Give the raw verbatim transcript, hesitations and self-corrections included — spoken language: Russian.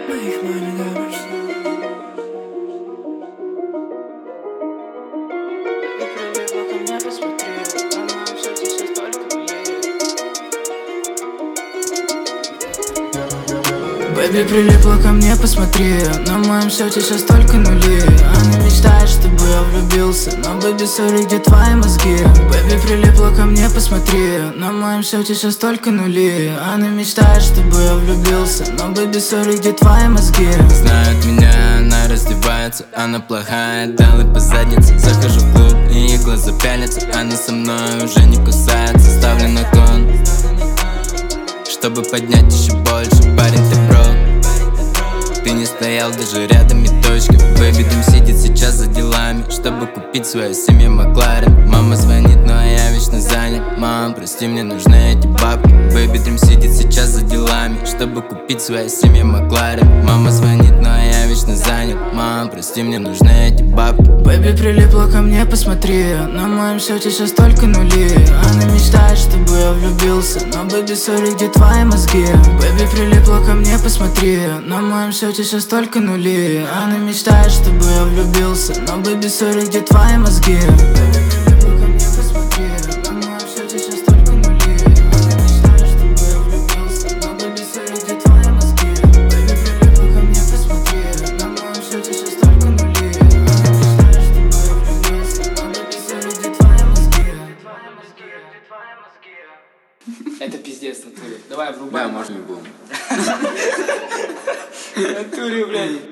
моих маме говоришь. Ты прилипла ко мне, посмотри. На моем сердце все столько нулей. Бэби, прилипла ко мне, посмотри. На моем счете сейчас только нули. Она мечтает, чтобы я влюбился, но, бэби, сори, где твои мозги? Бэби, прилипла ко мне, посмотри. На моем счете сейчас только нули. Она мечтает, чтобы я влюбился, но, бэби, сори, где твои мозги? Знает меня, она раздевается, она плохая, дала по заднице. Захожу в клуб, и ей глаза пялятся. Она со мной уже не кусается. Ставлю на кон, чтобы поднять еще больше. Парень, ты бро, ты не стоял даже рядом, и точка. Бэби, дым сидит сейчас за делами, чтобы купить свою семье Макларен. Мама звонит, но я вечно занят. Мам, прости, мне нужны эти бабки. Бэби, дрим сидит сейчас за делами, чтобы купить свою семье Макларен. Мама звонит, но я вечно занят. Мам, прости, мне нужны эти бабки. Бэби, прилипла ко мне, посмотри. На моем счете сейчас только нули. Она мечтает, чтобы я влюбился, но, бэби, сори, где твои мозги? Бэби, прилипла ко мне, посмотри. На моем счете сейчас только нули. Она мечтает, чтобы я влюбился, но, бэби, сори, где твои мозги? Бэби, прилипла ко мне, посмотри. На моем счете сейчас только нули. Она мечтает, чтобы я влюбился, но, бэби, сори, где твои мозги? Бэби, прилипла ко мне, посмотри. На моем счете сейчас только нули. Она мечтает, чтобы я влюбился, но, бэби, сори, где твои мозги? Это пиздец, в натуре. Давай, врубай. Да, можно любому. В натуре, блядь.